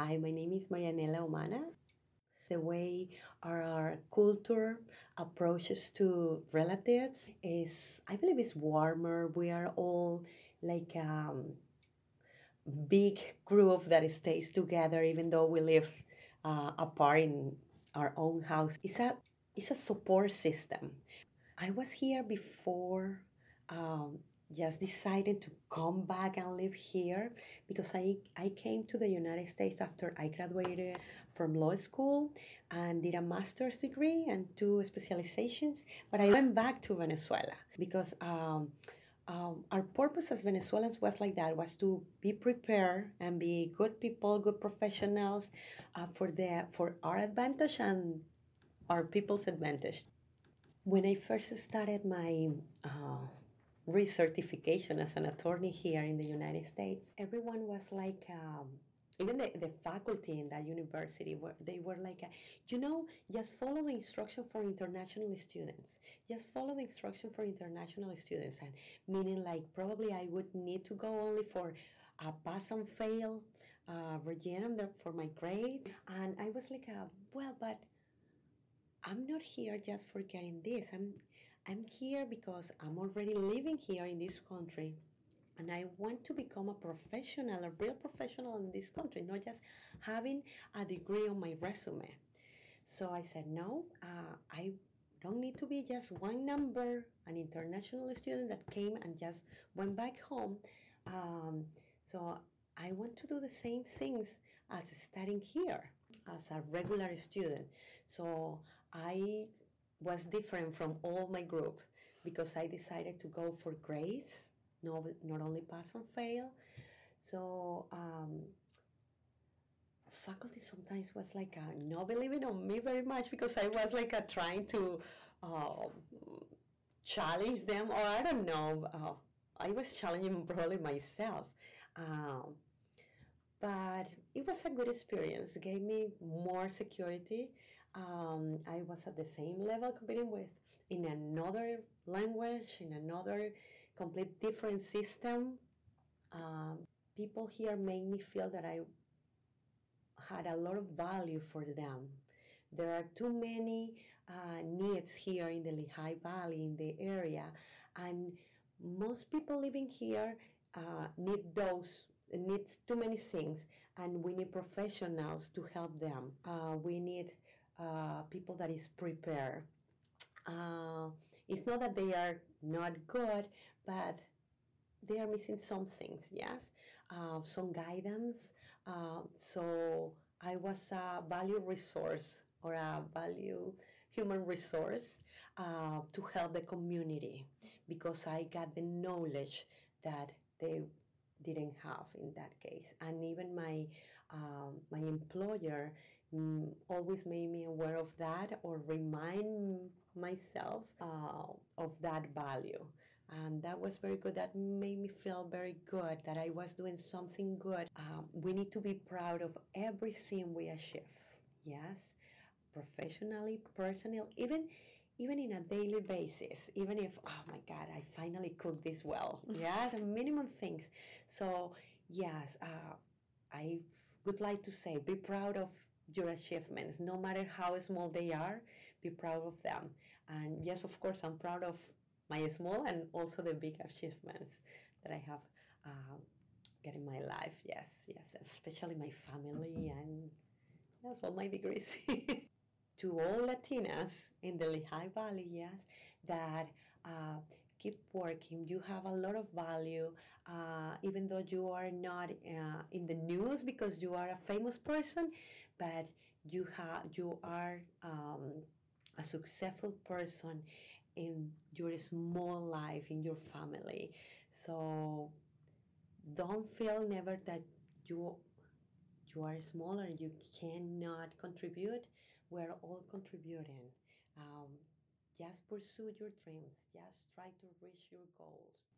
Hi, my name is Marianela Omana. The way our culture approaches to relatives is, I believe, is warmer. We are all like big group that stays together, even though we live apart in our own house. It's a support system. I was here before, just decided to come back and live here because I came to the United States after I graduated from law school and did a master's degree and two specializations. But I went back to Venezuela because our purpose as Venezuelans was like that, was to be prepared and be good people, good professionals for our advantage and our people's advantage. When I first started my recertification as an attorney here in the United States, everyone was like, even the faculty in that university, they were like, just follow the instruction for international students. Just follow the instruction for international students. And meaning like probably I would need to go only for a pass and fail regime for my grade. And I was like, well, but I'm not here just for getting this. I'm here because I'm already living here in this country and I want to become a professional, a real professional in this country, not just having a degree on my resume. So I said, no, I don't need to be just one number, an international student that came and just went back home. Um, so I want to do the same things as studying here as a regular student. So I was different from all my group because I decided to go for grades, not only pass and fail. So faculty sometimes was like not believing on me very much because I was like trying to uh, challenge them, or I don't know. I was challenging probably myself. Um, but it was a good experience. It gave me more security. I was at the same level competing with in another language, in another complete different system. People here made me feel that I had a lot of value for them. There are too many needs here in the Lehigh Valley, in the area, and most people living here needs too many things, and we need professionals to help them. We need people that is prepared. Uh, it's not that they are not good, but they are missing some things, yes, some guidance. So I was a value resource or a value human resource to help the community because I got the knowledge that they didn't have in that case. And even my employer always made me aware of that or remind myself of that value, and that was very good. That made me feel very good that I was doing something good. We need to be proud of everything we achieve, yes, professionally, personally, even in a daily basis, even if, oh my God, I finally cooked this well, yes, minimum things. So yes, I would like to say, be proud of your achievements, no matter how small they are. Be proud of them. And yes, of course, I'm proud of my small and also the big achievements that I have get in my life. Yes, yes, especially my family and yes, all my degrees. To all Latinas in the Lehigh Valley, yes, that uh, keep working. You have a lot of value, even though you are not in the news because you are a famous person, but you are a successful person in your small life, in your family. So don't feel never that you you are smaller, you cannot contribute. We're all contributing. Um, just pursue your dreams. Just try to reach your goals.